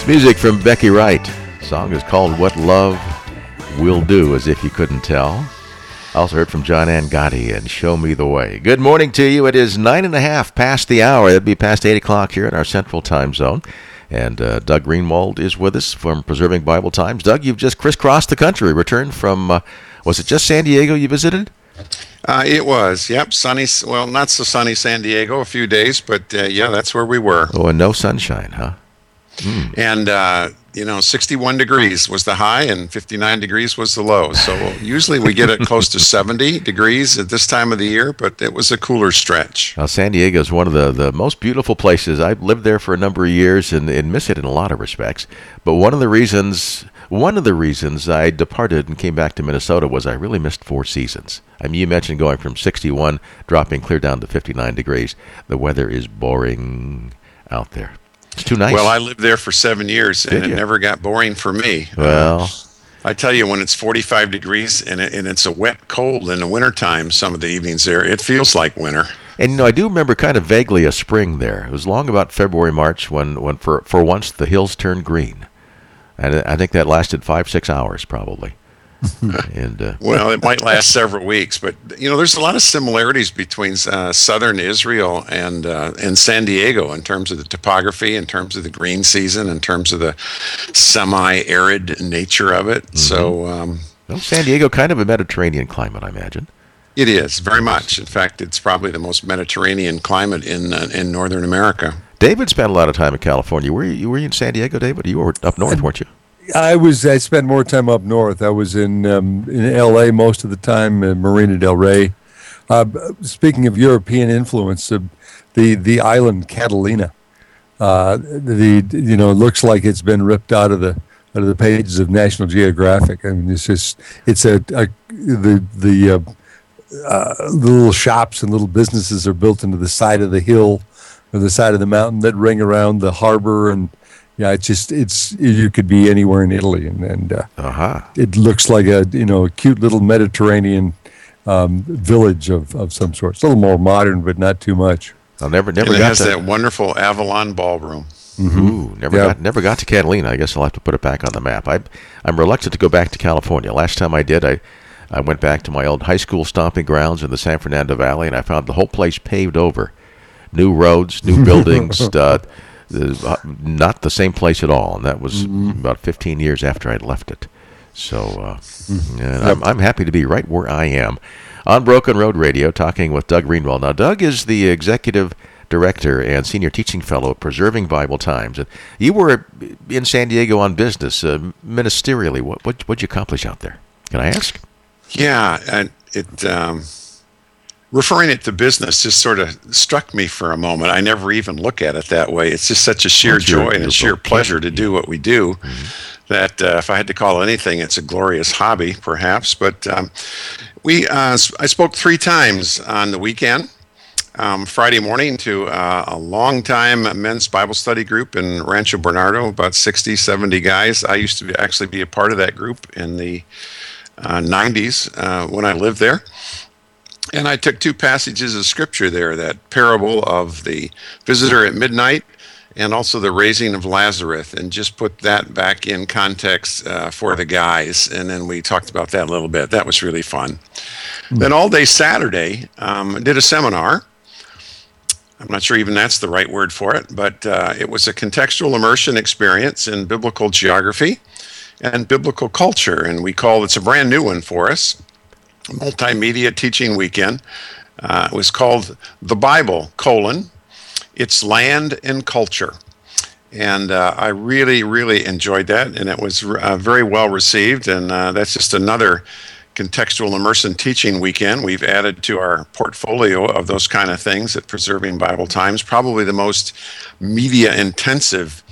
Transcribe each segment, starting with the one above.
It's music from Becky Wright. The song is called What Love Will Do, as if you couldn't tell. Also heard from John Angotti and Show Me the Way. Good morning to you. It is 9:30 past the hour. It'll be past 8 o'clock here in our central time zone. And Doug Greenwald is with us from Preserving Bible Times. Doug, you've just crisscrossed the country, returned from, was it just San Diego you visited? It was, yep, sunny, well, not so sunny San Diego, a few days, but yeah, that's where we were. Oh, and no sunshine, huh? And, 61 degrees was the high and 59 degrees was the low. So usually we get it close to 70 degrees at this time of the year, but it was a cooler stretch. Now, San Diego is one of the most beautiful places. I've lived there for a number of years and miss it in a lot of respects. But one of the reasons I departed and came back to Minnesota was I really missed four seasons. I mean, you mentioned going from 61, dropping clear down to 59 degrees. The weather is boring out there. It's too nice. Well, I lived there for 7 years, and it never got boring for me. Well, I tell you, when it's 45 degrees and it's a wet cold in the wintertime, some of the evenings there, it feels like winter. And I do remember kind of vaguely a spring there. It was long about February, March when for once the hills turned green. And I think that lasted 5-6 hours probably. And well, it might last several weeks, but there's a lot of similarities between southern Israel and San Diego in terms of the topography, in terms of the green season, in terms of the semi-arid nature of it. Mm-hmm. So, San Diego, kind of a Mediterranean climate, I imagine. It is very much. In fact, it's probably the most Mediterranean climate in Northern America. David spent a lot of time in California. Were you in San Diego, David? You were up north, weren't you? I spent more time up north. I was in L.A. most of the time, Marina del Rey. Speaking of European influence, the island Catalina, it looks like it's been ripped out of the pages of National Geographic. I mean, the little shops and little businesses are built into the side of the hill or the side of the mountain that ring around the harbor, and yeah, you could be anywhere in Italy, and it looks like a cute little Mediterranean village of some sort. It's a little more modern, but not too much. I never and it has that wonderful Avalon ballroom. Mm-hmm. Ooh, never got to Catalina. I guess I'll have to put it back on the map. I'm reluctant to go back to California. Last time I did, I went back to my old high school stomping grounds in the San Fernando Valley, and I found the whole place paved over, new roads, new buildings. Not the same place at all, and that was about 15 years after I'd left it. So I'm happy to be right where I am on Broken Road Radio, talking with Doug Greenwald. Now, Doug is the executive director and senior teaching fellow at Preserving Bible Times. And you were in San Diego on business, ministerially. What'd you accomplish out there? Can I ask? Yeah, and referring it to business just sort of struck me for a moment. I never even look at it that way. It's just such a sheer joy and a sheer pleasure to do what we do that if I had to call it anything, it's a glorious hobby, perhaps. But I spoke 3 times on the weekend. Friday morning to a long-time men's Bible study group in Rancho Bernardo, about 60, 70 guys. I used to actually be a part of that group in the 90s when I lived there. And I took 2 passages of scripture there, that parable of the visitor at midnight and also the raising of Lazarus, and just put that back in context for the guys. And then we talked about that a little bit. That was really fun. Then all day Saturday, did a seminar. I'm not sure even that's the right word for it, but it was a contextual immersion experience in biblical geography and biblical culture. And it's a brand new one for us. Multimedia teaching weekend. It was called The Bible, Its Land and Culture. And I really, really enjoyed that, and it was very well received. And that's just another contextual immersion teaching weekend we've added to our portfolio of those kind of things at Preserving Bible Times. Probably the most media intensive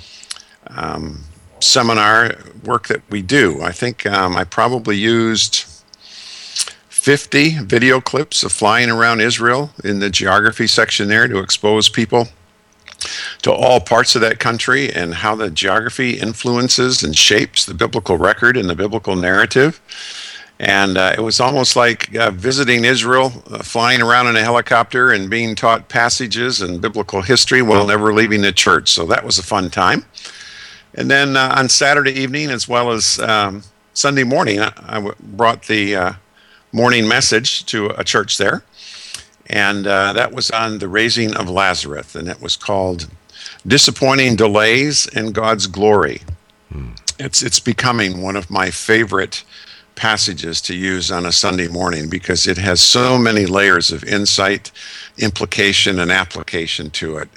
seminar work that we do. I think I probably used 50 video clips of flying around Israel in the geography section there to expose people to all parts of that country and how the geography influences and shapes the biblical record and the biblical narrative. And it was almost like visiting Israel, flying around in a helicopter and being taught passages and biblical history while never leaving the church. So that was a fun time. And then on Saturday evening, as well as Sunday morning, I brought the morning message to a church there. And that was on the raising of Lazarus. And it was called Disappointing Delays in God's Glory. It's becoming one of my favorite passages to use on a Sunday morning because it has so many layers of insight, implication, and application to it.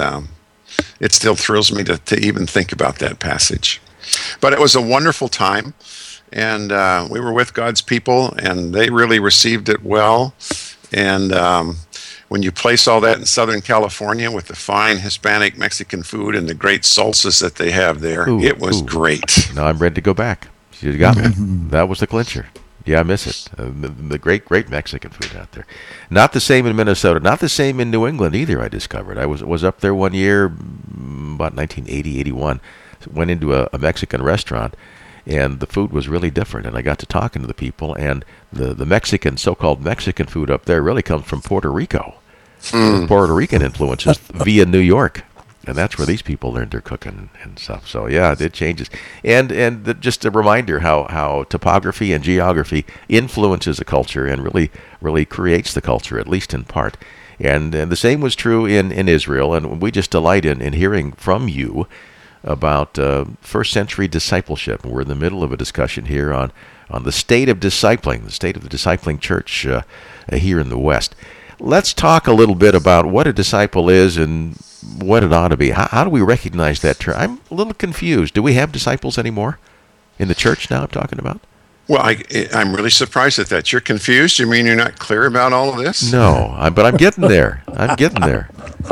It still thrills me to even think about that passage. But it was a wonderful time, and we were with God's people, and they really received it well. And when you place all that in Southern California with the fine Hispanic Mexican food and the great salsas that they have there, it was great. Now I'm ready to go back. You got me. That was the clincher. Yeah, I miss it. The great Mexican food out there. Not the same in Minnesota. Not the same in New England either, I discovered. I was up there one year, about 1980, 81. Went into a Mexican restaurant, and the food was really different. And I got to talking to the people, and the Mexican, so-called Mexican food up there really comes from Puerto Rico. Puerto Rican influences via New York. And that's where these people learned their cooking and stuff. So yeah, it changes. And just a reminder how topography and geography influences a culture and really creates the culture, at least in part. And the same was true in Israel. And we just delight in hearing from you about first century discipleship. We're in the middle of a discussion here on the state of discipling, the state of the discipling church here in the West. Let's talk a little bit about what a disciple is and what it ought to be. How do we recognize that term? I'm a little confused. Do we have disciples anymore in the church now I'm talking about? Well, I'm really surprised at that. You're confused? You mean you're not clear about all of this? No, but I'm getting there. I'm getting there.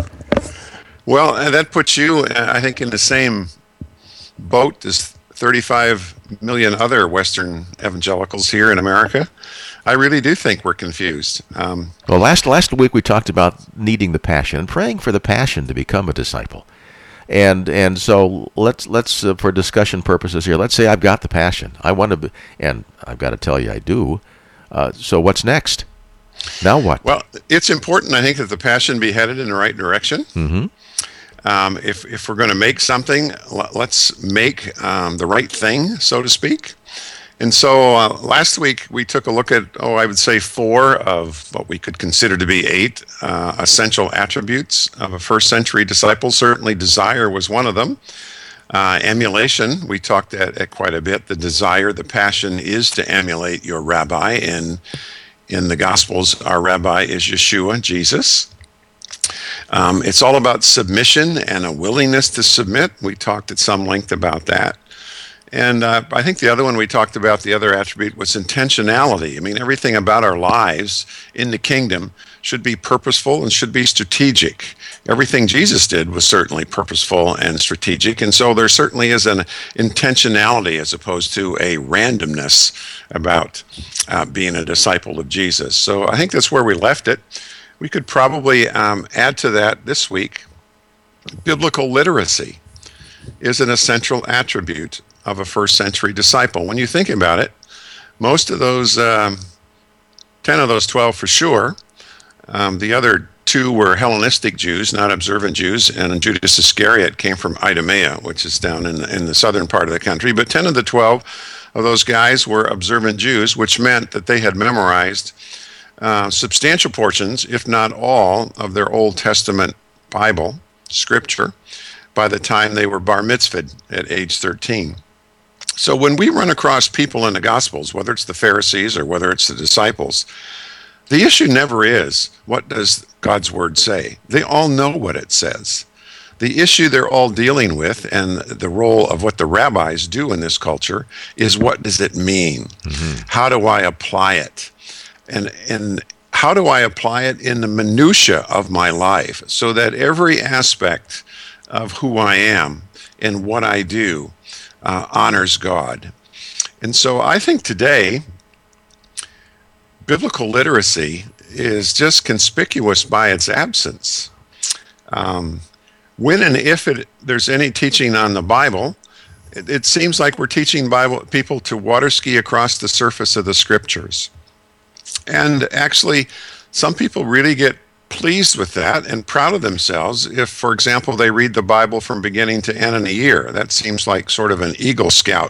Well, that puts you, I think, in the same boat as 35 million other Western evangelicals here in America. I really do think we're confused. Well, last week we talked about needing the passion and praying for the passion to become a disciple. And so let's for discussion purposes here, let's say I've got the passion. I want to be, and I've got to tell you I do. So what's next? Now what? Well, it's important, I think, that the passion be headed in the right direction. Mm-hmm. If we're going to make something, let's make the right thing, so to speak. And so last week we took a look at, I would say 4 of what we could consider to be 8 essential attributes of a first century disciple. Certainly desire was one of them. Emulation, we talked at quite a bit. The desire, the passion is to emulate your rabbi. And in the Gospels, our rabbi is Yeshua, Jesus. It's all about submission and a willingness to submit. We talked at some length about that. And I think the other one we talked about, the other attribute, was intentionality. I mean, everything about our lives in the kingdom should be purposeful and should be strategic. Everything Jesus did was certainly purposeful and strategic. And so there certainly is an intentionality as opposed to a randomness about being a disciple of Jesus. So I think that's where we left it. We could probably add to that this week. Biblical literacy is an essential attribute of a first century disciple. When you think about it, most of those, 10 of those 12 for sure, the other 2 were Hellenistic Jews, not observant Jews, and Judas Iscariot came from Idumea, which is down in the southern part of the country. But 10 of the 12 of those guys were observant Jews, which meant that they had memorized substantial portions, if not all, of their Old Testament Bible, scripture, by the time they were bar mitzvahed at age 13. So when we run across people in the Gospels, whether it's the Pharisees or whether it's the disciples, the issue never is, what does God's word say? They all know what it says. The issue they're all dealing with, and the role of what the rabbis do in this culture, is what does it mean? Mm-hmm. How do I apply it? And how do I apply it in the minutia of my life so that every aspect of who I am and what I do honors God? And so I think today, biblical literacy is just conspicuous by its absence. When and if there's any teaching on the Bible, it seems like we're teaching people to water ski across the surface of the scriptures. And actually, some people really get pleased with that and proud of themselves if, for example, they read the Bible from beginning to end in a year. That seems like sort of an Eagle Scout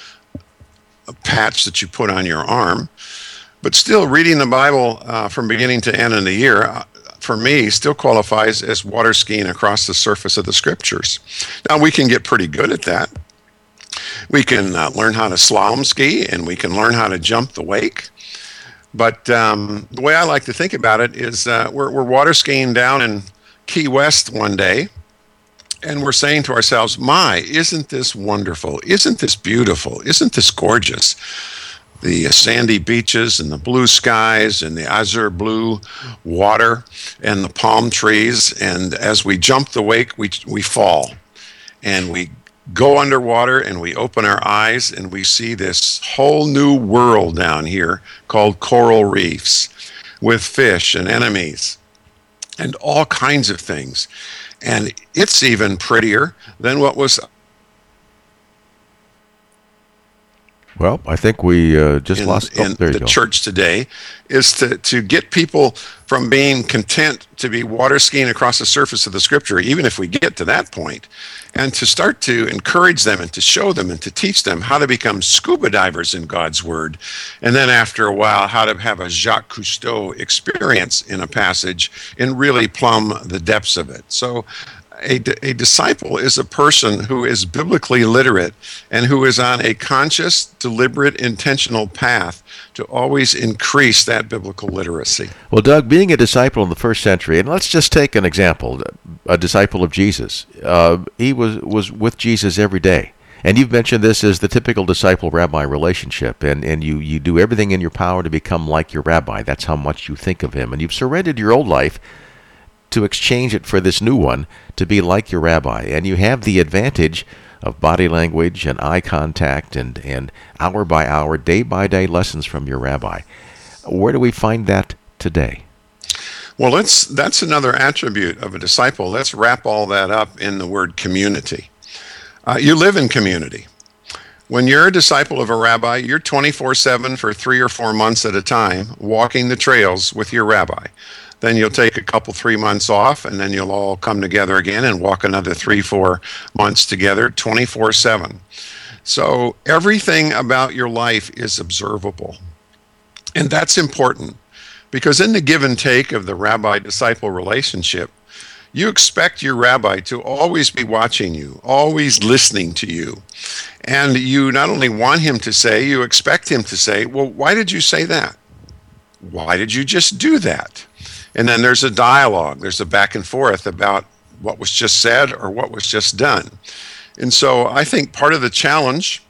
patch that you put on your arm. But still, reading the Bible from beginning to end in a year, for me, still qualifies as water skiing across the surface of the Scriptures. Now, we can get pretty good at that. We can learn how to slalom ski, and we can learn how to jump the wake. But the way I like to think about it is we're water skiing down in Key West one day, and we're saying to ourselves, my, isn't this wonderful? Isn't this beautiful? Isn't this gorgeous? The sandy beaches and the blue skies and the azure blue water and the palm trees. And as we jump the wake, we fall. And we go underwater and we open our eyes and we see this whole new world down here called coral reefs with fish and anemones and all kinds of things. And it's even prettier than what was. Well, I think we just lost in the church today, is to get people from being content to be water skiing across the surface of the Scripture, even if we get to that point, and to start to encourage them and to show them and to teach them how to become scuba divers in God's Word, and then after a while, how to have a Jacques Cousteau experience in a passage and really plumb the depths of it. So a disciple is a person who is biblically literate and who is on a conscious, deliberate, intentional path to always increase that biblical literacy. Well, Doug, being a disciple in the first century, and let's just take an example, a disciple of Jesus. He was with Jesus every day. And you've mentioned this as the typical disciple-rabbi relationship, and you do everything in your power to become like your rabbi. That's how much you think of him. And you've surrendered your old life to exchange it for this new one, to be like your rabbi. And you have the advantage of body language and eye contact and hour by hour, day by day lessons from your rabbi. Where do we find that today? Well, that's another attribute of a disciple. Let's wrap all that up in the word community. You live in community. When you're a disciple of a rabbi, you're 24/7 for 3 or 4 months at a time, walking the trails with your rabbi. Then you'll take a couple, 3 months off, and then you'll all come together again and walk another 3, 4 months together, 24/7. So everything about your life is observable. And that's important, because in the give and take of the rabbi-disciple relationship, you expect your rabbi to always be watching you, always listening to you. And you not only want him to say, you expect him to say, well, why did you say that? Why did you just do that? And then there's a dialogue, there's a back and forth about what was just said or what was just done. And so I think part of the challenge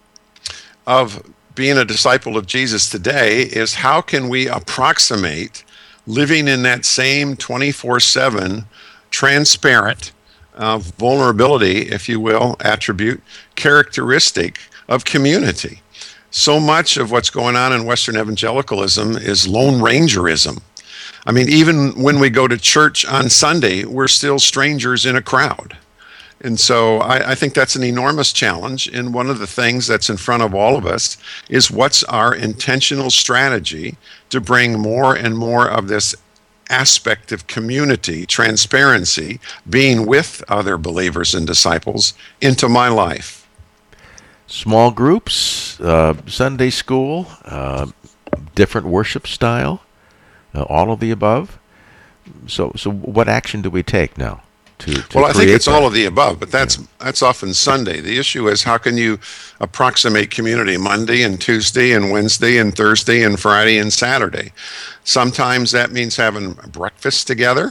of being a disciple of Jesus today is how can we approximate living in that same 24/7 transparent vulnerability, if you will, attribute, characteristic of community. So much of what's going on in Western evangelicalism is Lone Rangerism. I mean, even when we go to church on Sunday, we're still strangers in a crowd. And so I think that's an enormous challenge. And one of the things that's in front of all of us is what's our intentional strategy to bring more and more of this aspect of community, transparency, being with other believers and disciples into my life. Small groups, Sunday school, different worship style, all of the above. So what action do we take now? Well, I think it's all of the above, but that's often Sunday. The issue is how can you approximate community Monday and Tuesday and Wednesday and Thursday and Friday and Saturday? Sometimes that means having breakfast together.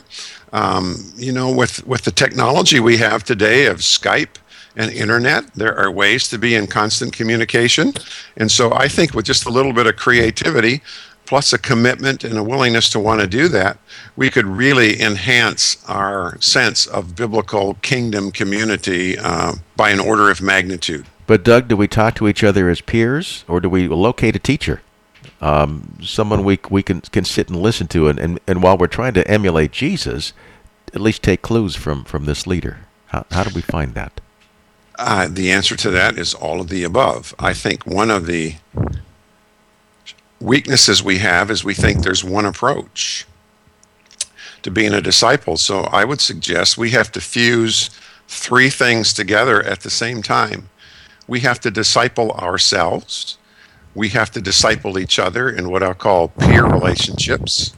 With the technology we have today of Skype and internet, there are ways to be in constant communication. And so I think with just a little bit of creativity, plus a commitment and a willingness to want to do that, we could really enhance our sense of biblical kingdom community by an order of magnitude. But Doug, do we talk to each other as peers, or do we locate a teacher? Someone we can sit and listen to, and while we're trying to emulate Jesus, at least take clues from this leader. How do we find that? The answer to that is all of the above. I think one of the weaknesses we have is we think there's one approach. to being a disciple. So I would suggest we have to fuse three things together at the same time. We have to disciple ourselves. We have to disciple each other in what I'll call peer relationships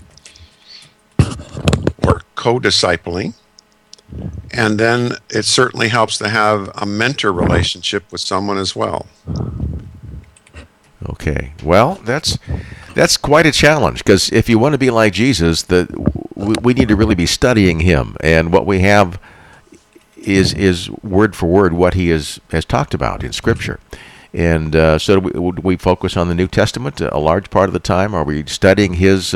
or co-discipling. And then it certainly helps to have a mentor relationship with someone as well. Okay. Well, that's quite a challenge, because if you want to be like Jesus, we need to really be studying him, and what we have is word for word what he has talked about in Scripture. And so do we focus on the New Testament a large part of the time? Are we studying his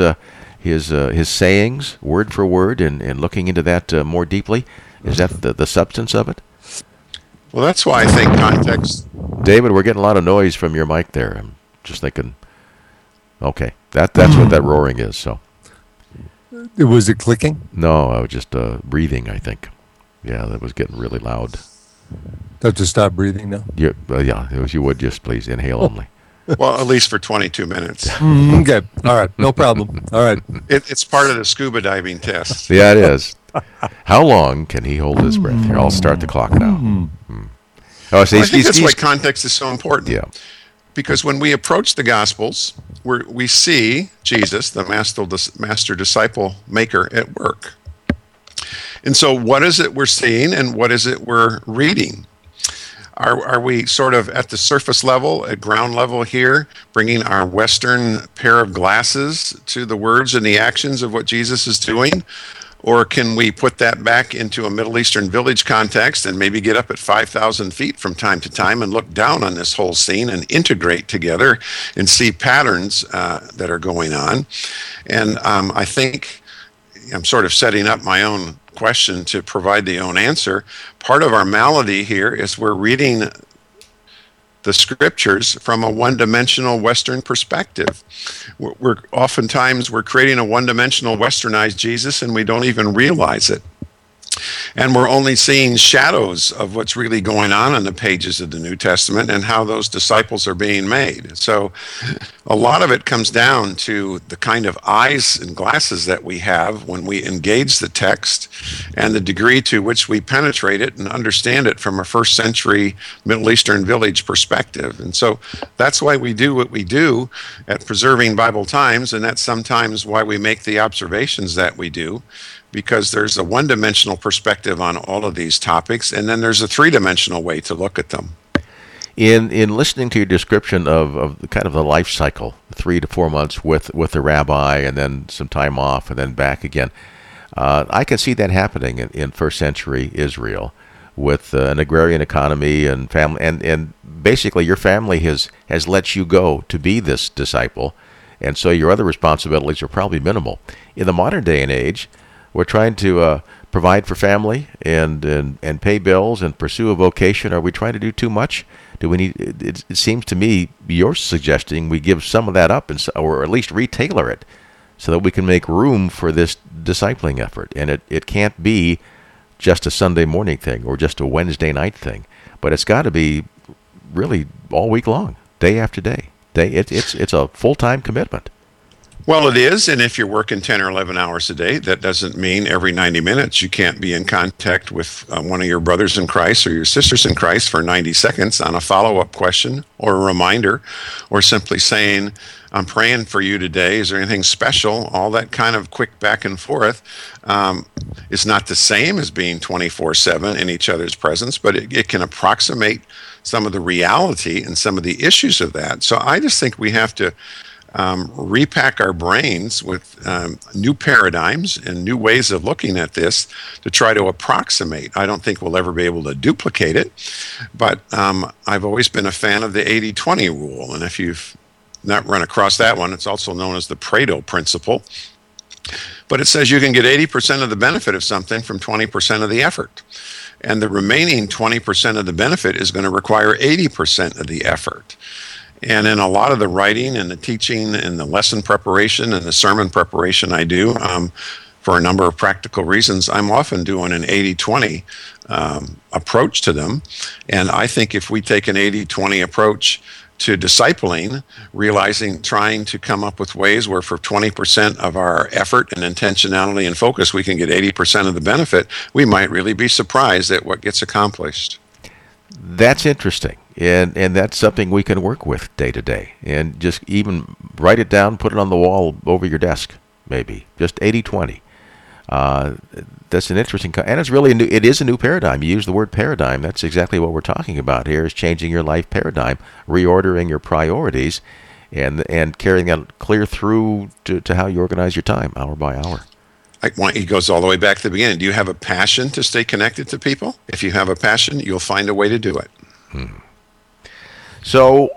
sayings word for word and looking into that more deeply? Is that the substance of it? Well, that's why I think context... David, we're getting a lot of noise from your mic there. I'm just thinking, okay, that's what that roaring is. So, was it clicking? No, I was just breathing, I think. Yeah, that was getting really loud. Have to stop breathing now? Yeah, if you would just please inhale only. Well, at least for 22 minutes. Okay, all right, no problem. All right. It's part of the scuba diving test. Yeah, it is. How long can he hold his breath? Here, I'll start the clock now. Oh, so I think that's why context is so important. Yeah. Because when we approach the Gospels, we see Jesus, the master disciple maker, at work. And so what is it we're seeing and what is it we're reading? Are we sort of at the surface level, at ground level here, bringing our Western pair of glasses to the words and the actions of what Jesus is doing? Or can we put that back into a Middle Eastern village context and maybe get up at 5,000 feet from time to time and look down on this whole scene and integrate together and see patterns that are going on? And I think I'm sort of setting up my own question to provide the own answer. Part of our malady here is we're reading the scriptures from a one-dimensional Western perspective. Oftentimes we're creating a one-dimensional Westernized Jesus, and we don't even realize it. And we're only seeing shadows of what's really going on in the pages of the New Testament and how those disciples are being made. So a lot of it comes down to the kind of eyes and glasses that we have when we engage the text and the degree to which we penetrate it and understand it from a first century Middle Eastern village perspective. And so that's why we do what we do at Preserving Bible Times, and that's sometimes why we make the observations that we do, because there's a one-dimensional perspective on all of these topics, and then there's a three-dimensional way to look at them. In listening to your description of kind of the life cycle, 3 to 4 months with the rabbi, and then some time off, and then back again, I can see that happening in first century Israel with an agrarian economy and family, and basically your family has let you go to be this disciple, and so your other responsibilities are probably minimal. In the modern day and age, we're trying to provide for family and pay bills and pursue a vocation. Are we trying to do too much? Do we need? It seems to me you're suggesting we give some of that up, or at least retailor it, so that we can make room for this discipling effort. And it can't be just a Sunday morning thing or just a Wednesday night thing, but it's got to be really all week long, day after day. It's a full-time commitment. Well, it is, and if you're working 10 or 11 hours a day, that doesn't mean every 90 minutes you can't be in contact with one of your brothers in Christ or your sisters in Christ for 90 seconds on a follow-up question or a reminder, or simply saying, I'm praying for you today. Is there anything special? All that kind of quick back and forth is not the same as being 24/7 in each other's presence, but it can approximate some of the reality and some of the issues of that. So I just think we have to repack our brains with new paradigms and new ways of looking at this to try to approximate. I don't think we'll ever be able to duplicate it, but I've always been a fan of the 80-20 rule, and if you've not run across that one, it's also known as the Pareto principle. But it says you can get 80% of the benefit of something from 20% of the effort, and the remaining 20% of the benefit is going to require 80% of the effort. And in a lot of the writing and the teaching and the lesson preparation and the sermon preparation I do, for a number of practical reasons, I'm often doing an 80-20 approach to them. And I think if we take an 80-20 approach to discipling, trying to come up with ways where for 20% of our effort and intentionality and focus, we can get 80% of the benefit, we might really be surprised at what gets accomplished. That's interesting. And that's something we can work with day to day. And just even write it down, put it on the wall over your desk, maybe. Just 80-20. That's an interesting, and it's really it is a new paradigm. You use the word paradigm. That's exactly what we're talking about here, is changing your life paradigm, reordering your priorities, and carrying that clear through to how you organize your time, hour by hour. He goes all the way back to the beginning. Do you have a passion to stay connected to people? If you have a passion, you'll find a way to do it. So,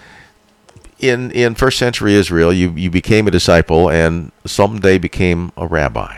in first century Israel, you became a disciple and someday became a rabbi.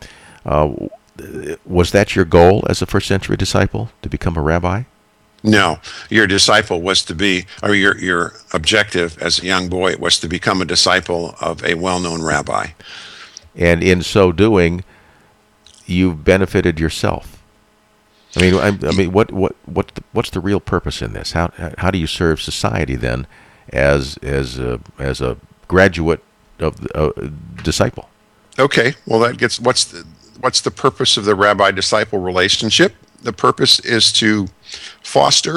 Was that your goal as a first century disciple, to become a rabbi? No, your disciple was to be, or your objective as a young boy was to become a disciple of a well-known rabbi. And in so doing, you've benefited yourself. I mean, what's the real purpose in this? How do you serve society then, as a graduate of a disciple? Okay, well that gets what's the purpose of the rabbi-disciple relationship? The purpose is to foster,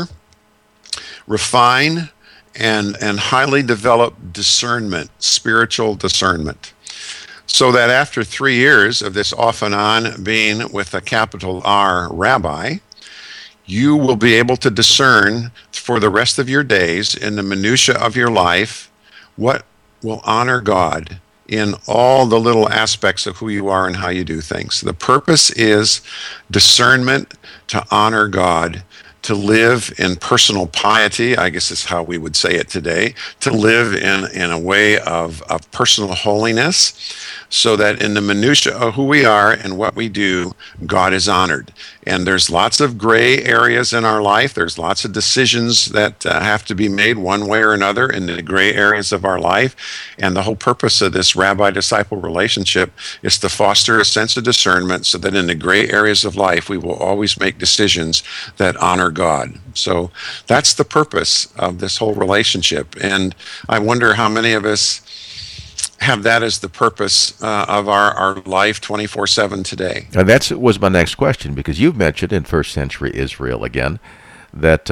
refine, and highly develop discernment, spiritual discernment, so that after 3 years of this off and on being with a capital R rabbi, you will be able to discern for the rest of your days in the minutia of your life what will honor God in all the little aspects of who you are and how you do things. The purpose is discernment to honor God, to live in personal piety, I guess is how we would say it today, to live in a way of personal holiness, so that in the minutia of who we are and what we do, God is honored. And there's lots of gray areas in our life. There's lots of decisions that have to be made one way or another in the gray areas of our life. And the whole purpose of this rabbi-disciple relationship is to foster a sense of discernment, so that in the gray areas of life, we will always make decisions that honor God. So that's the purpose of this whole relationship. And I wonder how many of us have that as the purpose of our life 24/7 today. And that was my next question, because you've mentioned in first century Israel again that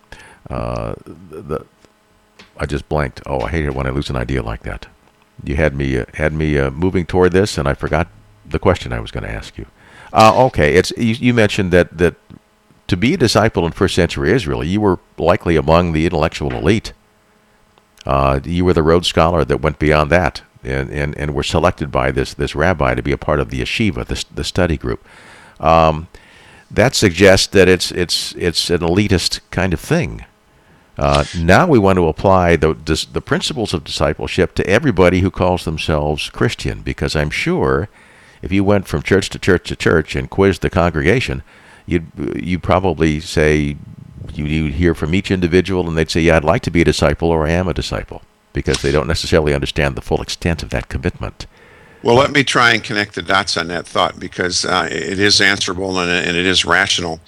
I just blanked. Oh, I hate it when I lose an idea like that. You had me moving toward this, and I forgot the question I was going to ask you. Okay, it's you mentioned that to be a disciple in first century Israel, you were likely among the intellectual elite. You were the Rhodes Scholar that went beyond that, and were selected by this rabbi to be a part of the yeshiva, the study group. That suggests that it's an elitist kind of thing. Now we want to apply the principles of discipleship to everybody who calls themselves Christian, because I'm sure if you went from church to church to church and quizzed the congregation, you'd probably say, you'd hear from each individual and they'd say, yeah, I'd like to be a disciple, or I am a disciple, because they don't necessarily understand the full extent of that commitment. Well, let me try and connect the dots on that thought, because it is answerable and it is rational.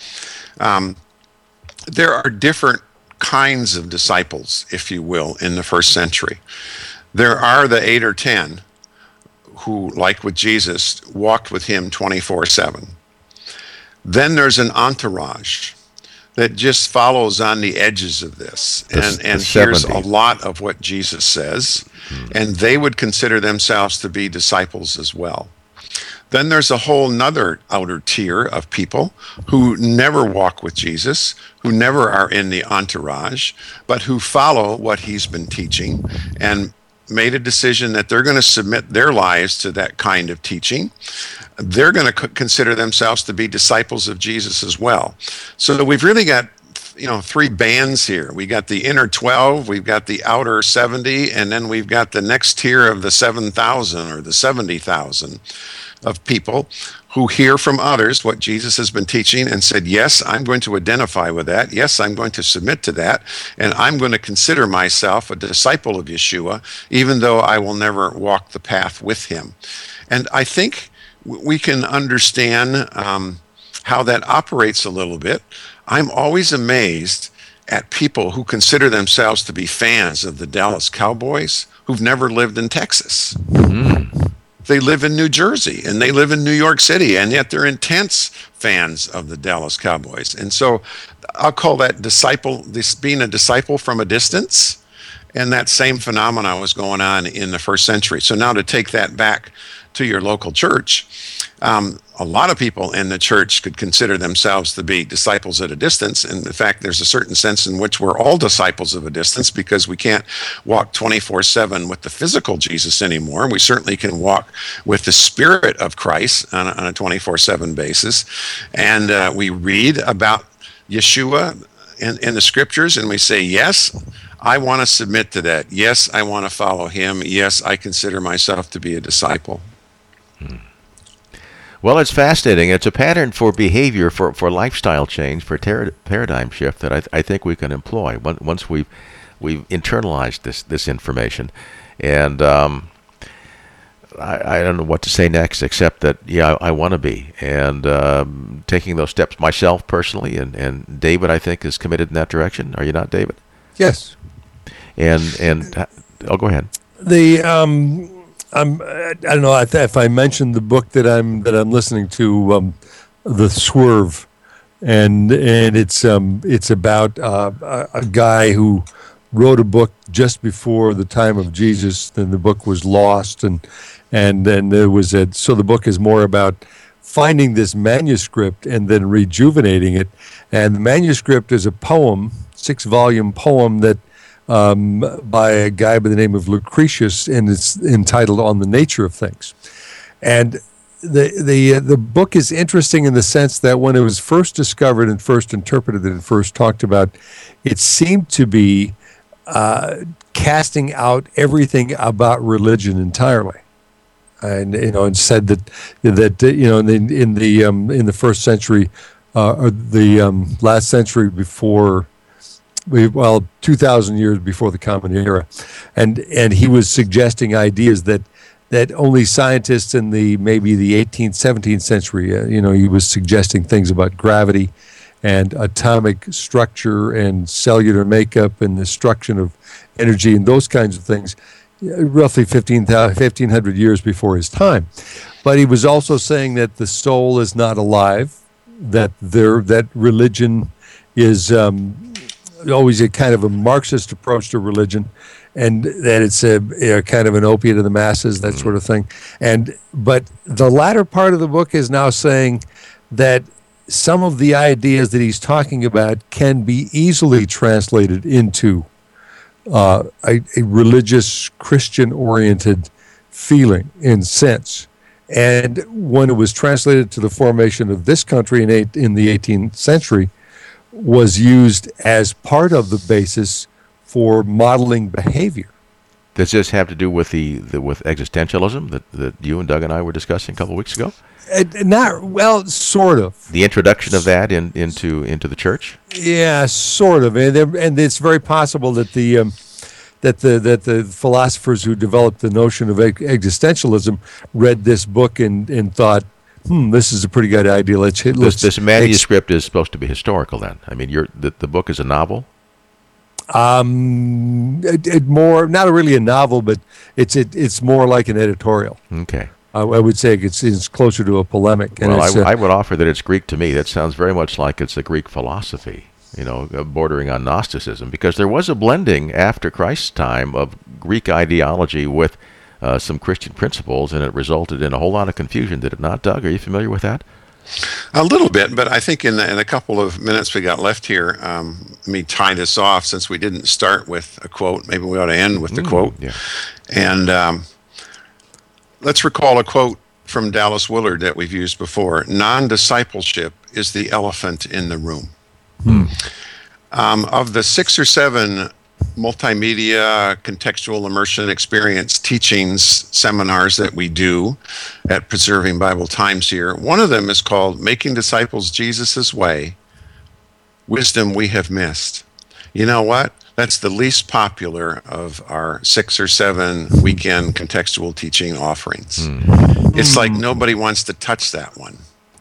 There are different kinds of disciples, if you will, in the first century. There are the 8 or 10 who, like with Jesus, walked with him 24/7. Then there's an entourage that just follows on the edges of this and hears a lot of what Jesus says, and they would consider themselves to be disciples as well. Then there's a whole nother outer tier of people who never walk with Jesus, who never are in the entourage, but who follow what he's been teaching and made a decision that they're going to submit their lives to that kind of teaching. They're going to consider themselves to be disciples of Jesus as well. So we've really got, 3 bands here. We got the inner 12, we've got the outer 70, and then we've got the next tier of the 7,000 or the 70,000 of people who hear from others what Jesus has been teaching and said, yes, I'm going to identify with that. Yes, I'm going to submit to that. And I'm going to consider myself a disciple of Yeshua, even though I will never walk the path with him. And I think we can understand how that operates a little bit. I'm always amazed at people who consider themselves to be fans of the Dallas Cowboys who've never lived in Texas. They live in New Jersey and they live in New York City, and yet they're intense fans of the Dallas Cowboys. And so I'll call that being a disciple from a distance. And that same phenomena was going on in the first century. So now to take that back to your local church, a lot of people in the church could consider themselves to be disciples at a distance. And in fact, there's a certain sense in which we're all disciples of a distance, because we can't walk 24/7 with the physical Jesus anymore. We certainly can walk with the Spirit of Christ on a 24/7 basis. And we read about Yeshua in the scriptures, and we say, yes, I want to submit to that. Yes, I want to follow him. Yes, I consider myself to be a disciple. Well, it's fascinating. It's a pattern for behavior, for lifestyle change, for paradigm shift that I think we can employ once we've internalized this information. And I don't know what to say next, except that, yeah, I want to be. And taking those steps myself personally, and David, I think, is committed in that direction. Are you not, David? Yes. And go ahead. I don't know if I mentioned the book that I'm listening to, The Swerve, and it's about a guy who wrote a book just before the time of Jesus. Then the book was lost, and then there was so the book is more about finding this manuscript and then rejuvenating it. And the manuscript is a poem, 6-volume poem that by a guy by the name of Lucretius, and it's entitled "On the Nature of Things." And the book is interesting in the sense that when it was first discovered and first interpreted and first talked about, it seemed to be casting out everything about religion entirely. And and said that in the first century, or the last century before. 2,000 years before the Common Era, and he was suggesting ideas that only scientists in maybe the 18th, 17th century, he was suggesting things about gravity and atomic structure and cellular makeup and the destruction of energy and those kinds of things, roughly 1,500 years before his time. But he was also saying that the soul is not alive, that religion is always a kind of a Marxist approach to religion, and that it's a kind of an opiate of the masses, that sort of thing. But the latter part of the book is now saying that some of the ideas that he's talking about can be easily translated into a religious, Christian-oriented feeling in sense. And when it was translated to the formation of this country in the 18th century, was used as part of the basis for modeling behavior. Does this have to do with with existentialism that you and Doug and I were discussing a couple of weeks ago? Sort of. The introduction of that into the church? Yeah, sort of. And it's very possible that the philosophers who developed the notion of existentialism read this book and thought, this is a pretty good idea. This manuscript is supposed to be historical, then. I mean, the book is a novel. More not really a novel, but it's more like an editorial. Okay. I would say it's closer to a polemic. And well, I would offer that it's Greek to me. That sounds very much like it's a Greek philosophy, bordering on Gnosticism, because there was a blending after Christ's time of Greek ideology with some Christian principles, and it resulted in a whole lot of confusion, did it not, Doug? Are you familiar with that? A little bit, but I think in a couple of minutes we got left here, let me tie this off, since we didn't start with a quote. Maybe we ought to end with the quote. Yeah. And let's recall a quote from Dallas Willard that we've used before. Non-discipleship is the elephant in the room. Of the 6 or 7 multimedia contextual immersion experience teachings seminars that we do at Preserving Bible Times here, one of them is called Making Disciples Jesus' Way, Wisdom We Have Missed. You know what? That's the least popular of our 6 or 7 weekend contextual teaching offerings. It's like nobody wants to touch that one.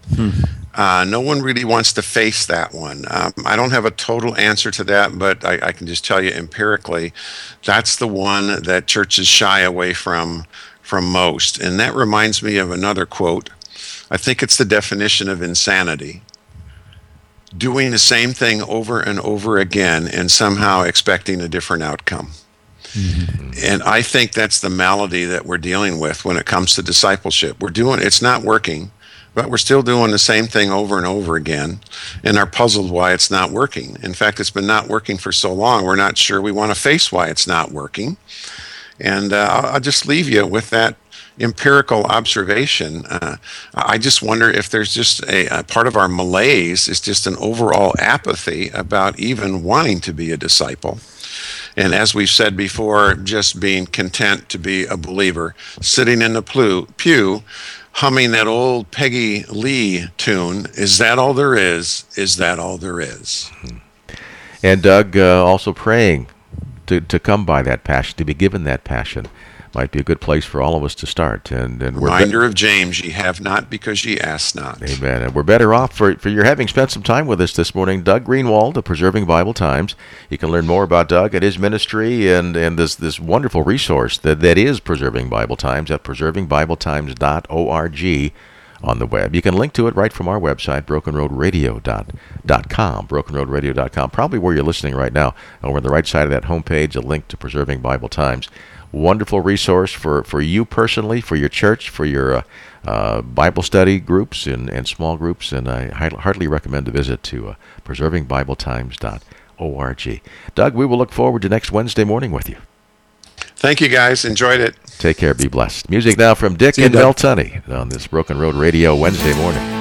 No one really wants to face that one. I don't have a total answer to that, but I can just tell you empirically, that's the one that churches shy away from most. And that reminds me of another quote. I think it's the definition of insanity. Doing the same thing over and over again and somehow expecting a different outcome. Mm-hmm. And I think that's the malady that we're dealing with when it comes to discipleship. It's not working, but we're still doing the same thing over and over again and are puzzled why it's not working. In fact, it's been not working for so long, we're not sure we want to face why it's not working. And I'll just leave you with that empirical observation. I just wonder if there's just a part of our malaise is just an overall apathy about even wanting to be a disciple. And as we've said before, just being content to be a believer, sitting in the pew, humming that old Peggy Lee tune, is that all there is? Is that all there is? And Doug, also praying to come by that passion, to be given that passion, might be a good place for all of us to start. And reminder of James, ye have not because ye ask not. Amen. And we're better off for your having spent some time with us this morning. Doug Greenwald of Preserving Bible Times. You can learn more about Doug and his ministry and this wonderful resource that is Preserving Bible Times at preservingbibletimes.org on the web. You can link to it right from our website, brokenroadradio.com. Brokenroadradio.com, probably where you're listening right now. Over on the right side of that homepage, a link to Preserving Bible Times. Wonderful resource for you personally, for your church, for your Bible study groups and small groups, and I heartily recommend a visit to preservingbibletimes.org. Doug, we will look forward to next Wednesday morning with you. Thank you, guys. Enjoyed it. Take care. Be blessed. Music now from Dick and Mel Tunney on this Broken Road Radio Wednesday morning.